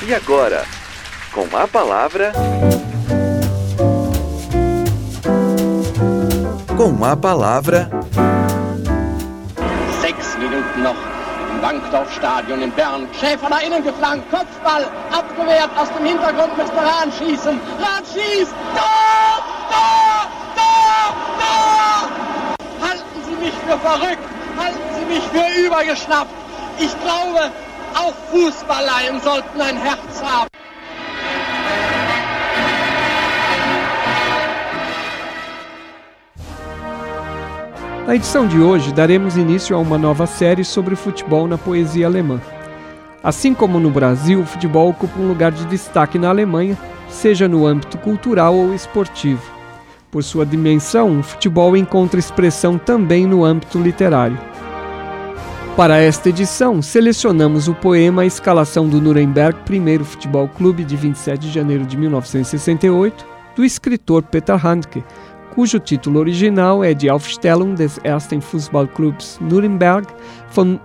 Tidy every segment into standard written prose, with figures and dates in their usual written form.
E agora, com a palavra... Com a palavra... 6 Minuten noch im Wankdorfstadion in Bern. Schäfer nach innen geflankt, Kopfball, abgewehrt, aus dem Hintergrund müsste Rahn schießen. Rahn schießt, Tor, Tor, Tor, Tor! Halten Sie mich für verrückt, halten Sie mich für übergeschnappt. Ich glaube, auch Fußballleien sollten ein Herz haben. Na edição de hoje, daremos início a uma nova série sobre futebol na poesia alemã. Assim como no Brasil, o futebol ocupa um lugar de destaque na Alemanha, seja no âmbito cultural ou esportivo. Por sua dimensão, o futebol encontra expressão também no âmbito literário. Para esta edição, selecionamos o poema A Escalação do Nuremberg I Futebol Clube de 27 de janeiro de 1968, do escritor Peter Handke, cujo título original é Die Aufstellung des ersten Fußballclubs Nuremberg vom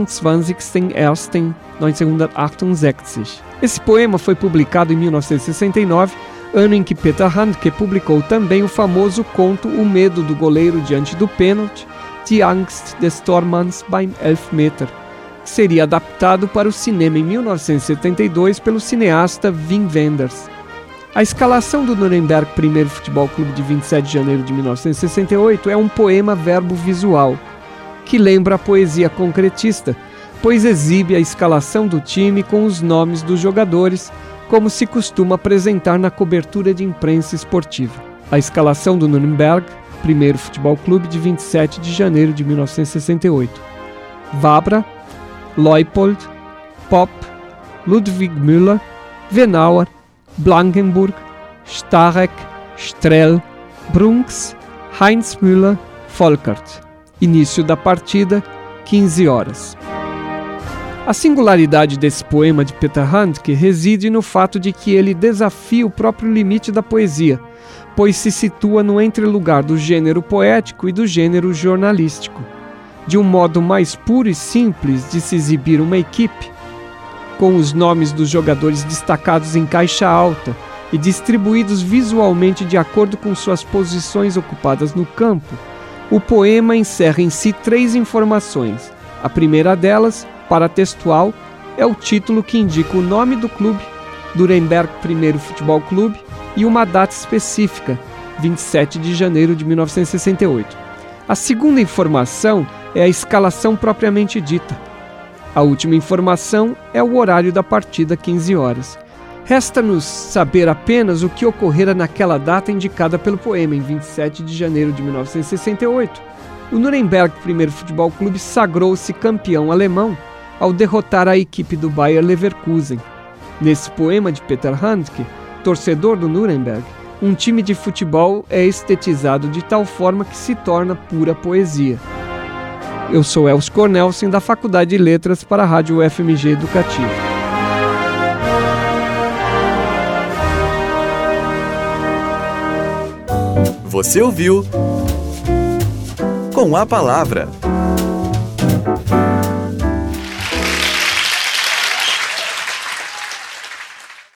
27.01.1968. Esse poema foi publicado em 1969, ano em que Peter Handke publicou também o famoso conto O Medo do Goleiro Diante do Pênalti, Die Angst des Tormanns beim Elfmeter, que seria adaptado para o cinema em 1972 pelo cineasta Wim Wenders. A Escalação do Nuremberg I Futebol Clube de 27 de janeiro de 1968 é um poema verbo-visual, que lembra a poesia concretista, pois exibe a escalação do time com os nomes dos jogadores, como se costuma apresentar na cobertura de imprensa esportiva. A Escalação do Nuremberg I Futebol Clube de 27 de janeiro de 1968. Vabra, Leupold, Popp, Ludwig Müller, Venauer, Blankenburg, Starek, Strell, Brunks, Heinz Müller, Volkert. Início da partida, 15 horas. A singularidade desse poema de Peter Handke reside no fato de que ele desafia o próprio limite da poesia, pois se situa no entrelugar do gênero poético e do gênero jornalístico. De um modo mais puro e simples de se exibir uma equipe, com os nomes dos jogadores destacados em caixa alta e distribuídos visualmente de acordo com suas posições ocupadas no campo, o poema encerra em si 3 informações. A primeira delas, paratextual, é o título que indica o nome do clube, Nuremberg I Futebol Clube, e uma data específica, 27 de janeiro de 1968. A segunda informação é a escalação propriamente dita. A última informação é o horário da partida, 15 horas. Resta-nos saber apenas o que ocorrera naquela data indicada pelo poema, em 27 de janeiro de 1968. O Nuremberg I Futebol Clube sagrou-se campeão alemão ao derrotar a equipe do Bayer Leverkusen. Nesse poema de Peter Handke, torcedor do Nuremberg, um time de futebol é estetizado de tal forma que se torna pura poesia. Eu sou Elcio Cornelsen, da Faculdade de Letras para a Rádio UFMG Educativa. Você ouviu Com a Palavra.